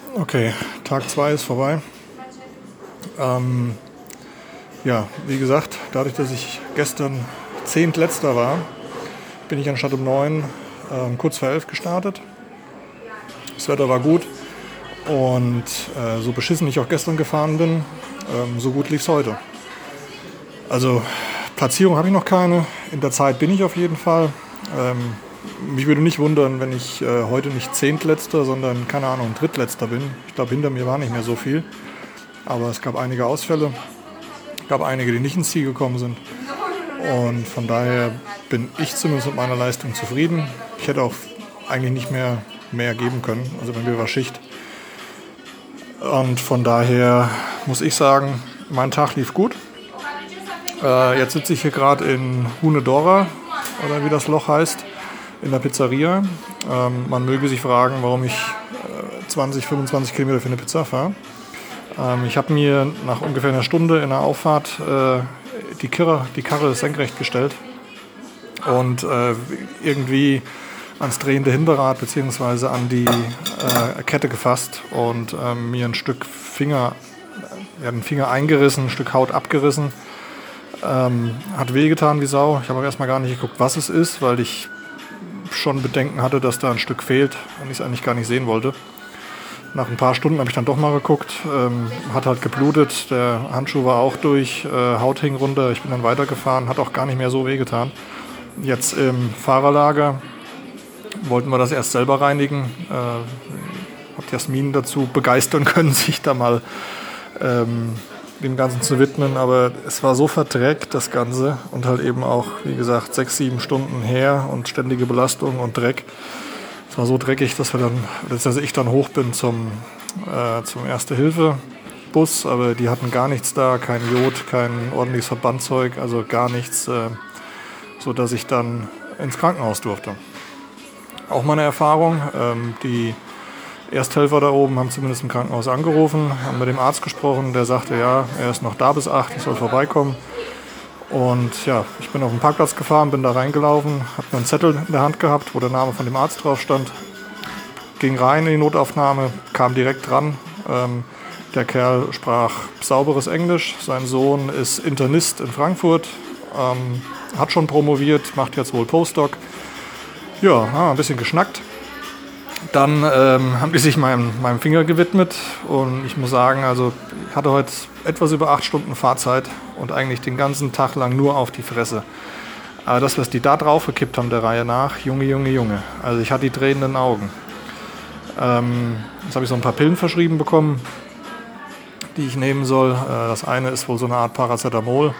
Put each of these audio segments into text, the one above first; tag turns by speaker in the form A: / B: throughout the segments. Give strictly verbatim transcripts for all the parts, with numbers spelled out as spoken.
A: Okay, Tag zwei ist vorbei. Ähm, ja, wie gesagt, dadurch, dass ich gestern Zehntletzter war, bin ich anstatt um neun ähm, kurz vor elf gestartet. Das Wetter war gut und äh, so beschissen ich auch gestern gefahren bin, ähm, so gut lief es heute. Also Platzierung habe ich noch keine, in der Zeit bin ich auf jeden Fall. Ähm, mich würde nicht wundern, wenn ich äh, heute nicht Zehntletzter, sondern, keine Ahnung, Drittletzter bin. Ich glaube, hinter mir war nicht mehr so viel, aber es gab einige Ausfälle. Es gab einige, die nicht ins Ziel gekommen sind. Und von daher bin ich zumindest mit meiner Leistung zufrieden. Ich hätte auch eigentlich nicht mehr mehr geben können. Also bei mir war Schicht. Und von daher muss ich sagen, mein Tag lief gut. Äh, jetzt sitze ich hier gerade in Hunedora, oder wie das Loch heißt, in der Pizzeria. Ähm, man möge sich fragen, warum ich äh, zwanzig, fünfundzwanzig Kilometer für eine Pizza fahre. Ähm, ich habe mir nach ungefähr einer Stunde in der Auffahrt äh, die, Kirre, die Karre senkrecht gestellt und äh, irgendwie ans drehende Hinterrad bzw. an die äh, Kette gefasst und äh, mir ein Stück Finger, ja, den Finger eingerissen, ein Stück Haut abgerissen. Ähm, hat wehgetan wie Sau. Ich habe aber erstmal gar nicht geguckt, was es ist, weil ich schon Bedenken hatte, dass da ein Stück fehlt und ich es eigentlich gar nicht sehen wollte. Nach ein paar Stunden habe ich dann doch mal geguckt, ähm, hat halt geblutet, der Handschuh war auch durch, äh, Haut hing runter, ich bin dann weitergefahren, hat auch gar nicht mehr so wehgetan. Jetzt im Fahrerlager wollten wir das erst selber reinigen, äh, habe Jasmin dazu begeistern können, sich da mal ähm, dem Ganzen zu widmen, aber es war so verdreckt, das Ganze, und halt eben auch, wie gesagt, sechs, sieben Stunden her und ständige Belastung und Dreck. Es war so dreckig, dass wir dann, dass ich dann hoch bin zum, äh, zum Erste-Hilfe-Bus, aber die hatten gar nichts da, kein Jod, kein ordentliches Verbandzeug, also gar nichts, äh, sodass ich dann ins Krankenhaus durfte. Auch meine Erfahrung, ähm, die Ersthelfer da oben haben zumindest im Krankenhaus angerufen, haben mit dem Arzt gesprochen, der sagte, ja, er ist noch da bis acht, ich soll vorbeikommen. Und ja, ich bin auf den Parkplatz gefahren, bin da reingelaufen, habe einen Zettel in der Hand gehabt, wo der Name von dem Arzt drauf stand. Ging rein in die Notaufnahme, kam direkt dran. Ähm, der Kerl sprach sauberes Englisch, sein Sohn ist Internist in Frankfurt, ähm, hat schon promoviert, macht jetzt wohl Postdoc. Ja, haben ein bisschen geschnackt. Dann ähm, haben die sich meinem, meinem Finger gewidmet und ich muss sagen, also ich hatte heute etwas über acht Stunden Fahrzeit und eigentlich den ganzen Tag lang nur auf die Fresse. Aber das, was die da drauf gekippt haben der Reihe nach, Junge, Junge, Junge. Also ich hatte die tränenden Augen. Ähm, jetzt habe ich so ein paar Pillen verschrieben bekommen, die ich nehmen soll. Äh, das eine ist wohl so eine Art Paracetamol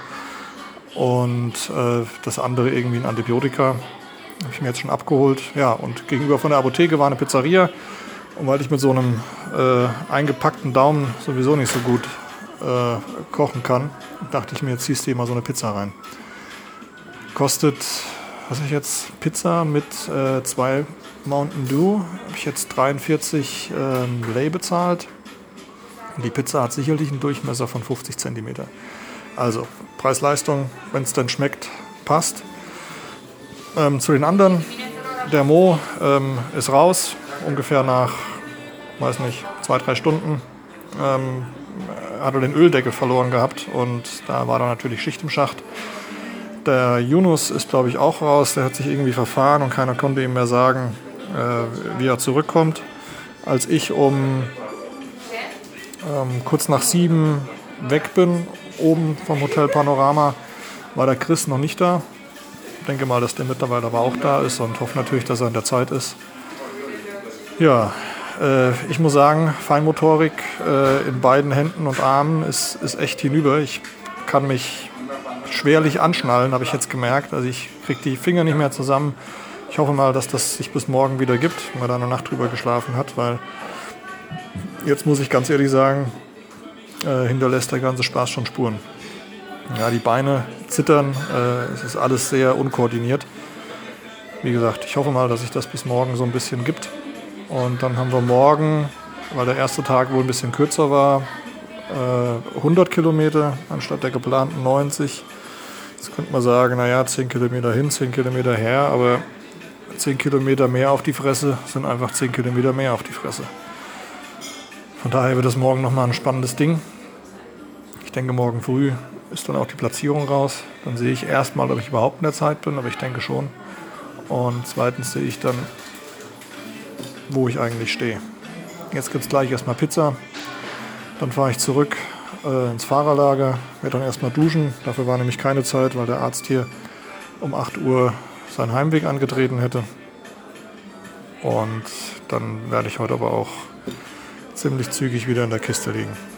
A: und äh, das andere irgendwie ein Antibiotika. Habe ich mir jetzt schon abgeholt. Ja, und gegenüber von der Apotheke war eine Pizzeria. Und weil ich mit so einem äh, eingepackten Daumen sowieso nicht so gut äh, kochen kann, dachte ich mir, jetzt ziehst du hier mal so eine Pizza rein. Kostet, was ich jetzt, Pizza mit äh, zwei Mountain Dew, habe ich jetzt dreiundvierzig ähm, Lei bezahlt. Und die Pizza hat sicherlich einen Durchmesser von fünfzig Zentimeter. Also Preis-Leistung, wenn es denn schmeckt, passt. Ähm, zu den anderen, der Mo ähm, ist raus, ungefähr nach, weiß nicht, zwei, drei Stunden. Ähm, hat er den Öldeckel verloren gehabt und da war dann natürlich Schicht im Schacht. Der Yunus ist, glaube ich, auch raus, der hat sich irgendwie verfahren und keiner konnte ihm mehr sagen, äh, wie er zurückkommt. Als ich um ähm, kurz nach sieben weg bin, oben vom Hotel Panorama, war der Chris noch nicht da. Ich denke mal, dass der mittlerweile aber auch da ist und hoffe natürlich, dass er in der Zeit ist. Ja, äh, ich muss sagen, Feinmotorik äh, in beiden Händen und Armen ist, ist echt hinüber. Ich kann mich schwerlich anschnallen, habe ich jetzt gemerkt. Also ich kriege die Finger nicht mehr zusammen. Ich hoffe mal, dass das sich bis morgen wieder gibt, wenn man da eine Nacht drüber geschlafen hat, weil jetzt muss ich ganz ehrlich sagen, äh, hinterlässt der ganze Spaß schon Spuren. Ja, die Beine zittern, äh, es ist alles sehr unkoordiniert. Wie gesagt, ich hoffe mal, dass sich das bis morgen so ein bisschen gibt. Und dann haben wir morgen, weil der erste Tag wohl ein bisschen kürzer war, äh, hundert Kilometer anstatt der geplanten neunzig. Jetzt könnte man sagen, naja, zehn Kilometer hin, zehn Kilometer her, aber zehn Kilometer mehr auf die Fresse sind einfach zehn Kilometer mehr auf die Fresse. Von daher wird es morgen nochmal ein spannendes Ding. Ich denke, morgen früh ist dann auch die Platzierung raus. Dann sehe ich erstmal, ob ich überhaupt in der Zeit bin, aber ich denke schon. Und zweitens sehe ich dann, wo ich eigentlich stehe. Jetzt gibt es gleich erstmal Pizza. Dann fahre ich zurück äh, ins Fahrerlager, werde dann erstmal duschen. Dafür war nämlich keine Zeit, weil der Arzt hier um acht Uhr seinen Heimweg angetreten hätte. Und dann werde ich heute aber auch ziemlich zügig wieder in der Kiste liegen.